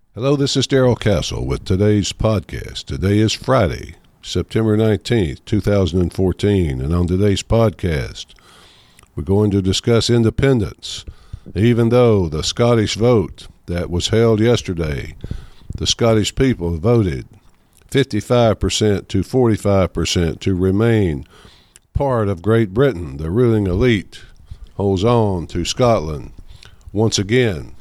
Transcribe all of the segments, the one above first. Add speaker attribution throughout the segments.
Speaker 1: Hello, this is Darrell Castle with today's podcast. Today is Friday, September 19th, 2014, and on today's podcast, we're going to discuss independence. Even though the Scottish vote that was held yesterday, the Scottish people voted 55% to 45% to remain part of Great Britain. The ruling elite holds on to Scotland once again.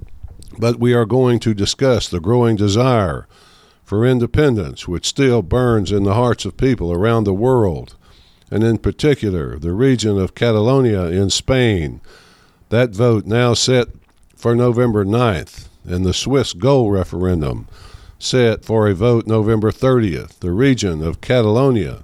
Speaker 1: But we are going to discuss the growing desire for independence, which still burns in the hearts of people around the world, and in particular, the region of Catalonia in Spain. That vote now set for November 9th, and the Swiss Goal referendum set for a vote November 30th. The region of Catalonia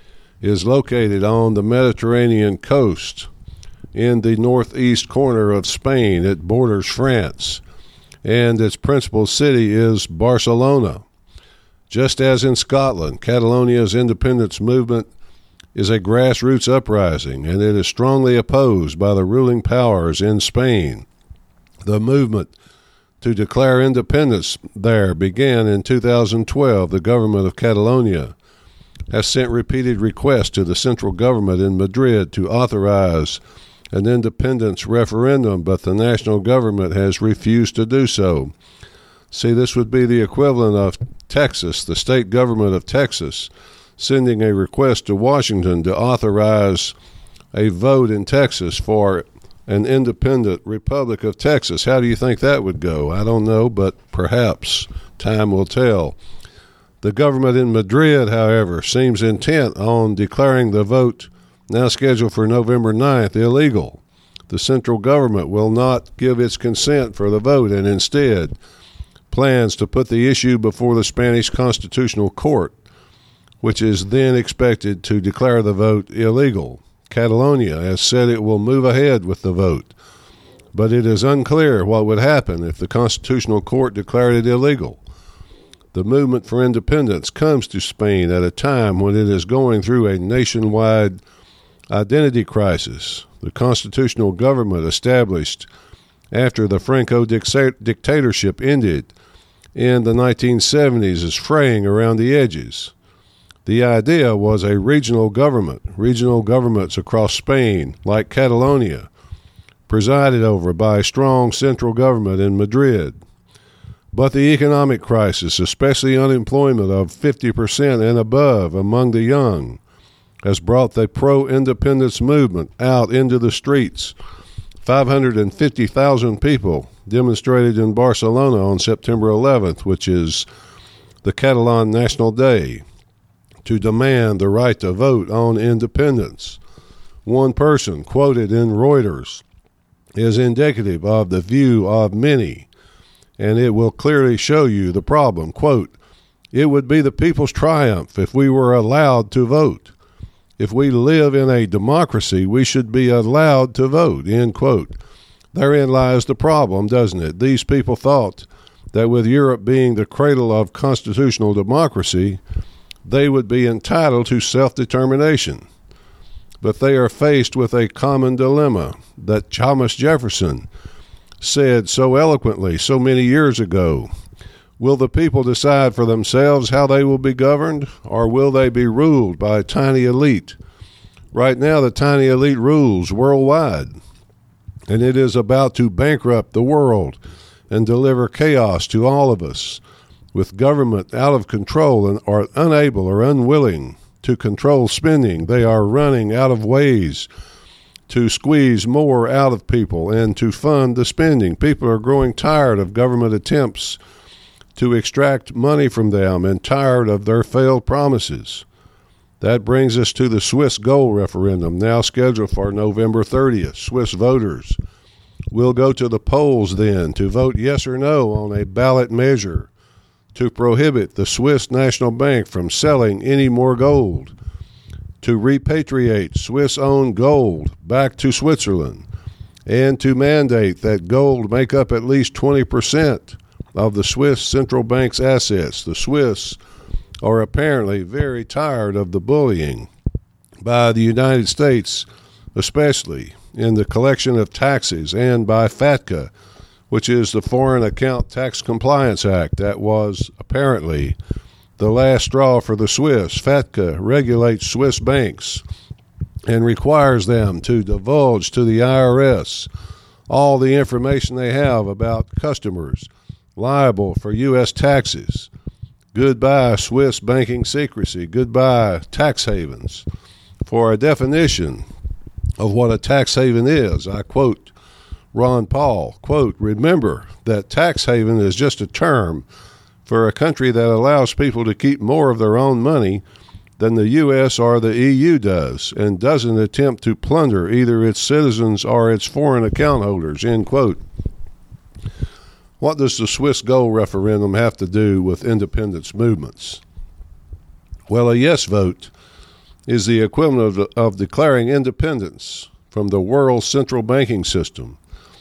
Speaker 1: is located on the Mediterranean coast in the northeast corner of Spain. It borders France, and its principal city is Barcelona. Just as in Scotland, Catalonia's independence movement is a grassroots uprising, and it is strongly opposed by the ruling powers in Spain. The movement to declare independence there began in 2012. The government of Catalonia has sent repeated requests to the central government in Madrid to authorize an independence referendum, but the national government has refused to do so. See, this would be the equivalent of Texas, the state government of Texas, sending a request to Washington to authorize a vote in Texas for an independent Republic of Texas. How do you think that would go? I don't know, but perhaps time will tell. The government in Madrid, however, seems intent on declaring the vote now scheduled for November 9th, illegal. The central government will not give its consent for the vote and instead plans to put the issue before the Spanish Constitutional Court, which is then expected to declare the vote illegal. Catalonia has said it will move ahead with the vote, but it is unclear what would happen if the Constitutional Court declared it illegal. The movement for independence comes to Spain at a time when it is going through a nationwide identity crisis. The constitutional government established after the Franco dictatorship ended in the 1970s is fraying around the edges. The idea was a regional government. Regional governments across Spain, like Catalonia, presided over by a strong central government in Madrid. But the economic crisis, especially unemployment of 50% and above among the young, has brought the pro-independence movement out into the streets. 550,000 people demonstrated in Barcelona on September 11th, which is the Catalan National Day, to demand the right to vote on independence. One person, quoted in Reuters, is indicative of the view of many, and it will clearly show you the problem. Quote, "It would be the people's triumph if we were allowed to vote. If we live in a democracy, we should be allowed to vote," end quote. Therein lies the problem, doesn't it? These people thought that with Europe being the cradle of constitutional democracy, they would be entitled to self-determination. But they are faced with a common dilemma that Thomas Jefferson said so eloquently so many years ago. Will the people decide for themselves how they will be governed, or will they be ruled by a tiny elite? Right now, the tiny elite rules worldwide, and it is about to bankrupt the world and deliver chaos to all of us. With government out of control and are unable or unwilling to control spending, they are running out of ways to squeeze more out of people and to fund the spending. People are growing tired of government attempts to extract money from them and tired of their failed promises. That brings us to the Swiss Goal referendum, now scheduled for November 30th. Swiss voters will go to the polls then to vote yes or no on a ballot measure to prohibit the Swiss National Bank from selling any more gold, to repatriate Swiss-owned gold back to Switzerland, and to mandate that gold make up at least 20% of the Swiss central bank's assets. The Swiss are apparently very tired of the bullying by the United States, especially in the collection of taxes, and by FATCA, which is the Foreign Account Tax Compliance Act. That was apparently the last straw for the Swiss. FATCA regulates Swiss banks and requires them to divulge to the IRS all the information they have about customers liable for U.S. taxes. Goodbye Swiss banking secrecy. Goodbye tax havens. For a definition of what a tax haven is, I quote Ron Paul, quote, "Remember that tax haven is just a term for a country that allows people to keep more of their own money than the U.S. or the EU does, and doesn't attempt to plunder either its citizens or its foreign account holders," end quote. What does the Swiss gold referendum have to do with independence movements? Well, a yes vote is the equivalent of declaring independence from the world's central banking system.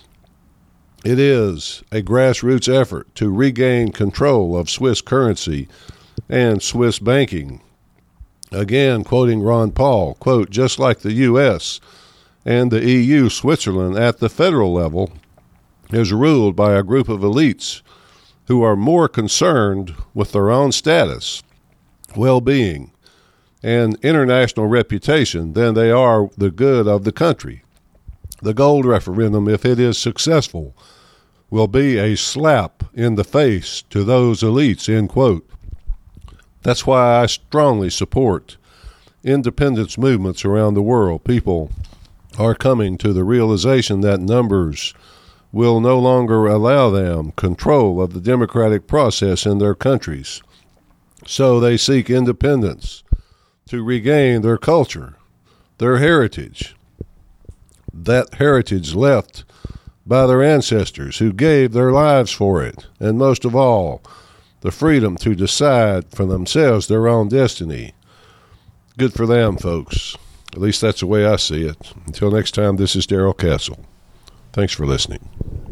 Speaker 1: It is a grassroots effort to regain control of Swiss currency and Swiss banking. Again, quoting Ron Paul, quote, "Just like the U.S. and the EU, Switzerland at the federal level is ruled by a group of elites who are more concerned with their own status, well-being, and international reputation than they are the good of the country. The gold referendum, if it is successful, will be a slap in the face to those elites," end quote. That's why I strongly support independence movements around the world. People are coming to the realization that numbers will no longer allow them control of the democratic process in their countries. So they seek independence to regain their culture, their heritage, that heritage left by their ancestors who gave their lives for it, and most of all, the freedom to decide for themselves their own destiny. Good for them, folks. At least that's the way I see it. Until next time, this is Darrell Castle. Thanks for listening.